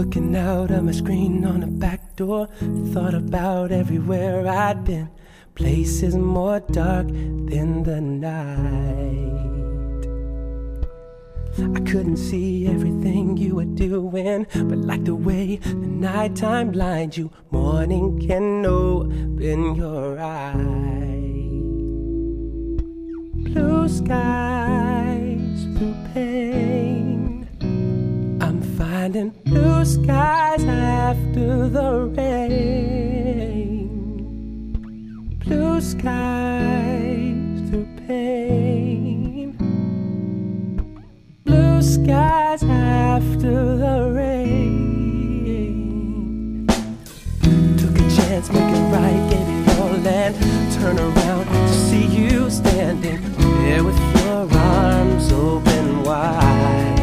Looking out of my screen on the back door, thought about everywhere I'd been, places more dark than the night. I couldn't see everything you were doing, but like the way the nighttime blinds you, morning can open your eyes. Blue skies through pain, I'm finding blue skies after the rain. Blue skies through pain, blue skies after the rain. Took a chance, make it right, gave it all, and turn around to see you standing there with your arms open wide.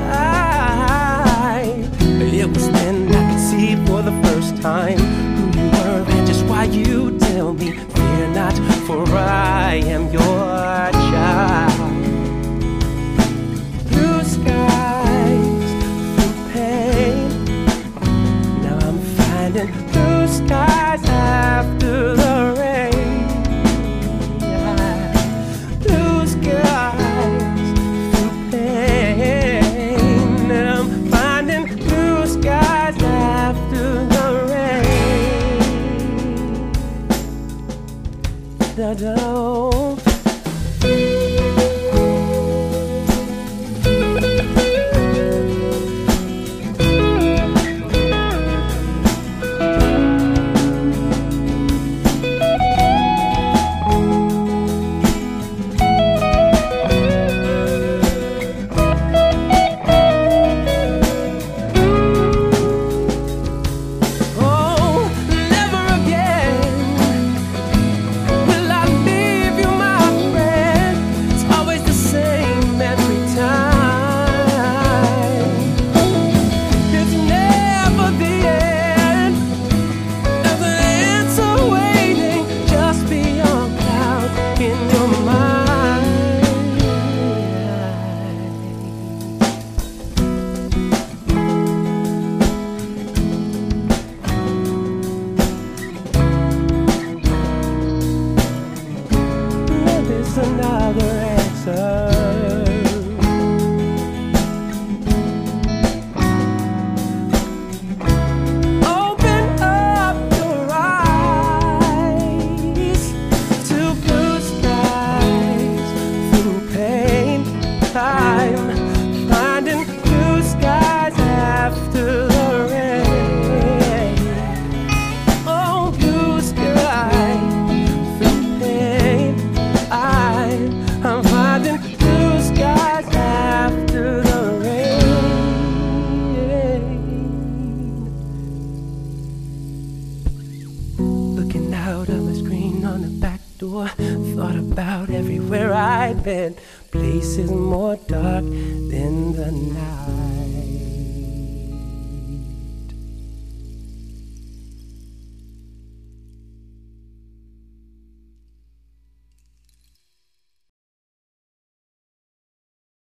It was then I could see for the first time who you were and just why you tell me, fear not, for I am your child. Blue skies through pain, now I'm finding blue skies after the rain. Blue skies through pain, and I'm finding blue skies after the rain. Da-da. Another answer. Open up your eyes to blue skies through pain. I'm finding blue skies after the rain. Oh, blue skies through pain, I'm finding blue skies after the rain. Looking out of my screen on the back door, thought about everywhere I'd been, places more dark than the night.